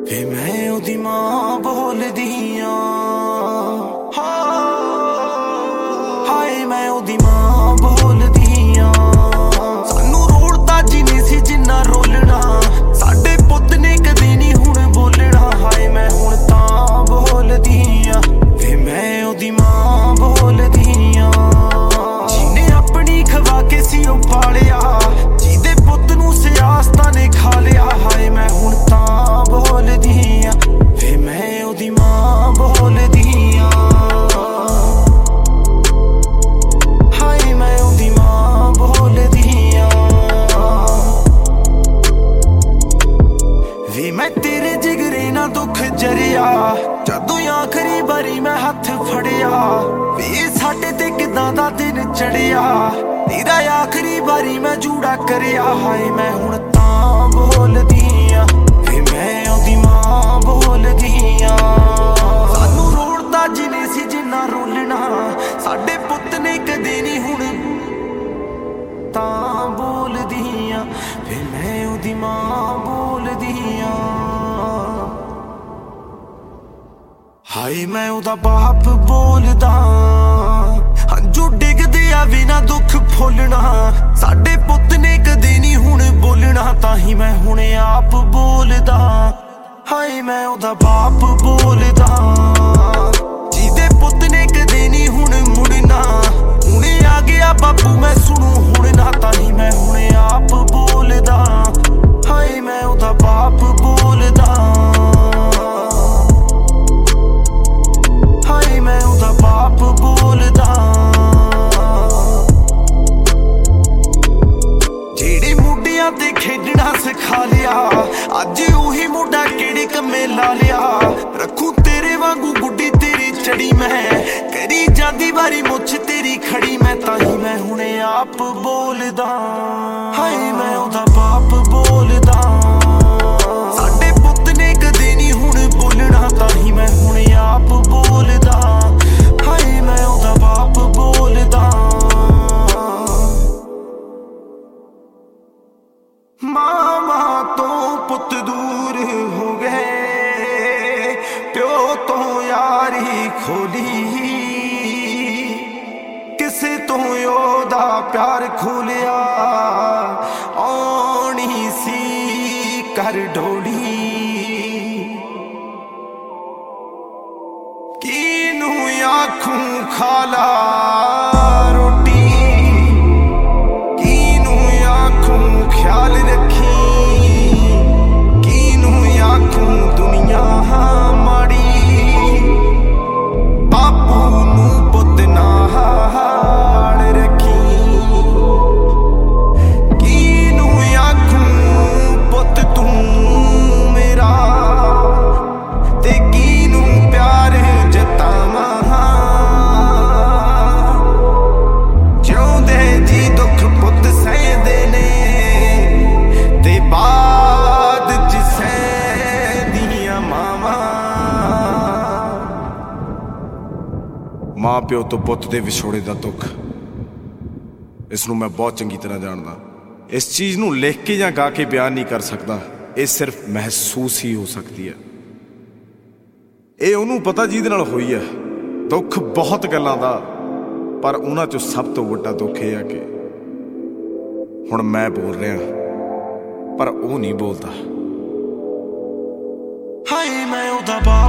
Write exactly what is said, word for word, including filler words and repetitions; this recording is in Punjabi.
ਵੇ ਮੈਂ ਉਹਦੀ ਮਾਂ ਬੋਲਦੀ ਆਂ, ਹਾਏ ਮੈਂ ਉਹਦੀ ਮਾਂ ਬੋਲਦੀ ਆਂ। ਸਾਨੂੰ ਰੋਲਦਾ ਜਿੰਨੀ ਸੀ ਜਿੰਨਾ ਰੋਲਣਾ, ਸਾਡੇ ਪੁੱਤ ਨੇ ਕਦੇ ਨਹੀਂ ਹੁਣ ਬੋਲਣਾ। ਹਾਏ ਮੈਂ ਹੁਣ ਤਾਂ ਬੋਲਦੀ ਆਂ, ਵੇ ਮੈਂ ਉਹਦੀ ਮਾਂ ਬੋਲਦੀ ਆਂ। ਜਿਹਨੇ ਆਪਣੀ ਖਵਾ ਕੇ ਸੀ ਉਹ ਪਾਲਿਆ, ਜਿਹਦੇ ਪੁੱਤ ਨੂੰ ਸਿਆਸਤਾਂ ਨੇ ਖਾ ਲਿਆ। ਹਾਏ ਮੈਂ ਹੁਣ ਤਾਂ ਬੋਲਦੀ ਆਂ, ਵੇ ਮੈਂ ਉਹਦੀ ਮਾਂ ਬੋਲਦੀ ਆਂ। ਹਾਏ ਮੈਂ ਉਹਦੀ ਮਾਂ ਬੋਲਦੀ ਆਂ। ਵੇ ਮੈਂ ਤੇਰੇ ਜਿਗਰੇ ਨਾਲ ਦੁੱਖ ਜਰਿਆ, ਜਦੋਂ ਆਖਰੀ ਵਾਰੀ ਮੈਂ ਹੱਥ ਫੜਿਆ। ਵੇ ਸਾਡੇ ਤੇ ਕਿੱਦਾਂ ਦਾ ਦਿਨ ਚੜਿਆ, ਤੇਰਾ ਆਖਰੀ ਵਾਰੀ ਮੈਂ ਜੂੜਾ ਕਰਿਆ। ਹਾਏ ਮੈਂ ਹੁਣ ਤਾਂ ਬੋਲਦੀ ਆਂ, ਵੇ ਮੈਂ ਉਹਦੀ ਮਾਂ ਬੋਲਦੀ ਆਂ। ਸਾਨੂੰ ਰੋਲਦਾ ਜਿੰਨੇ ਸੀ ਜਿੰਨਾ ਰੋਲਣਾ, ਸਾਡੇ ਪੁੱਤ ਨੇ ਕਦੇ ਨਹੀਂ ਹੁਣ ਤਾਂ ਬੋਲਦੀ ਆਂ, ਵੇ ਮੈਂ ਉਹਦੀ ਮਾਂ ਬੋਲਦੀ ਆਂ। ਹਾਏ ਮੈਂ ਉਹਦਾ ਬਾਪ ਬੋਲਦਾ, ਹੰਝੂ ਡਿੱਗਦੇ ਆ ਬਿਨਾ ਦੁੱਖ ਫੁੱਲਣਾ। ਸਾਡੇ ਪੁੱਤ ਨੇ ਕਦੇ ਨਹੀਂ ਹੁਣ ਬੋਲਣਾ, ਤਾਂ ਹੀ ਮੈਂ ਹੁਣ ਆਪ ਬੋਲਦਾ। ਹਾਏ ਮੈਂ ਉਹਦਾ ਬਾਪ ਬੋਲਦਾ, ਜਿਹਦੇ ਪੁੱਤ ਨੇ ਕਦੇ ਨਹੀਂ ਹੁਣ ਮੁੜਨਾ। ਹੁਣੇ ਆ ਗਿਆ ਬਾਪੂ ਮੈਂ ਸੁਣੂ ਹੁਣ ਨਾ, ਤਾਂ ਹੀ ਮੈਂ ਹੁਣ ਆਪ ਬੋਲਦਾ। ਹਾਏ ਮੈਂ ਉਹਦਾ ਬਾਪ ਬੋਲਦਾ, ਹਾਏ ਮੈਂ ਉਹਦਾ ਬਾਪ ਬੋਲਦਾ। ਜਿਹੜੇ ਮੁੰਡਿਆਂ ਤੇ ਖੇਡਣਾ ਸਿਖਾ ਲਿਆ, ਅੱਜ ਉਹੀ ਮੁੰਡਾ ਕਿਹੜੇ ਕੰਮੇ ਲਾ ਲਿਆ। ਰੱਖੂ ਤੇਰੇ ਵਾਂਗੂ ਗੁੱਡੀ ਤੇਰੀ ਚੜੀ ਮੈਂ, ਕਰੀ ਜਾਂਦੀ ਵਾਰੀ ਮੁੱਛ ਤੇਰੀ ਖੜੀ ਮੈਂ, ਤਾਂ ਹੀ ਮੈਂ ਹੁਣ ਆਪ ਬੋਲਦਾ। ਹਾਏ ਮੈਂ ਉਹਦਾ ਬਾਪ ਬੋਲਦਾ, ਸਾਡੇ ਪੁੱਤ ਨੇ ਕਦੇ ਨਹੀਂ ਹੁਣ ਬੋਲਣਾ, ਤਾਂ ਹੀ ਮੈਂ ਹੁਣ ਆਪ ਬੋਲਦਾ। ਹਾਏ ਮੈਂ ਉਹਦਾ ਬਾਪ ਬੋਲਦਾ। ਮਾਂ ਤੋਂ ਪੁੱਤ ਦੂਰ ਹੋ ਗਏ, ਪਿਓ ਤੋਂ ਯਾਰੀ ਖੋਲੀ, ਕਿਸੇ ਤੋਂ ਉਹਦਾ ਪਿਆਰ ਖੋਲਿਆ। ਆਉਣੀ ਸੀ ਕਰ ਢੋਲੀ, ਕਿਨੂੰ ਆਖੂੰ ਖਾਲਾ ਰੋਟੀ, ਕਿਨੂੰ ਆਖੂੰ ਖਿਆਲ ਰੱਖੀ, ਕਿਨੂੰ ਆਖੂੰ ਦੁਨੀਆ ਮਾੜੀ। ਬਾਪੂ ਨੂੰ ਪੁੱਤ ਨਾਲ ਰੱਖੀ, ਕਿਨੂੰ ਆਖੂੰ ਪੁੱਤ ਤੂੰ ਮੇਰਾ, ਤੇ ਕਿਨੂੰ ਪਿਆਰ ਜਤਾਵਾਂ। ਜਿਉਂਦੇ ਜੀ ਦੁੱਖ ਪੁੱਤ ਸਹਿੰਦੇ ਨੇ, ਤੇ ਬਾਅਦ ਚ ਸਹਿੰਦੀਆਂ ਮਾਵਾਂ। ਮਾਂ ਪਿਓ ਤੋਂ ਪੁੱਤ ਦੇ ਵਿਛੋੜੇ ਦਾ ਦੁੱਖ, ਇਸ ਨੂੰ ਮੈਂ ਬਹੁਤ ਚੰਗੀ ਤਰ੍ਹਾਂ ਜਾਣਦਾ। ਇਸ ਚੀਜ਼ ਨੂੰ ਲਿਖ ਕੇ ਜਾਂ ਗਾ ਕੇ ਬਿਆਨ ਨਹੀਂ ਕਰ ਸਕਦਾ, ਇਹ ਸਿਰਫ ਮਹਿਸੂਸ ਹੀ ਹੋ ਸਕਦੀ ਹੈ। ਇਹ ਉਹਨੂੰ ਪਤਾ ਜਿਹਦੇ ਨਾਲ ਹੋਈ ਹੈ। ਦੁੱਖ ਬਹੁਤ ਗੱਲਾਂ ਦਾ, ਪਰ ਉਹਨਾਂ ਚੋਂ ਸਭ ਤੋਂ ਵੱਡਾ ਦੁੱਖ ਇਹ ਹੈ ਕਿ ਹੁਣ ਮੈਂ ਬੋਲ ਰਿਹਾ, ਪਰ ਉਹ ਨਹੀਂ ਬੋਲਦਾ। ਹਾਏ ਮੈਂ ਉਹਦਾ ਬਾਪ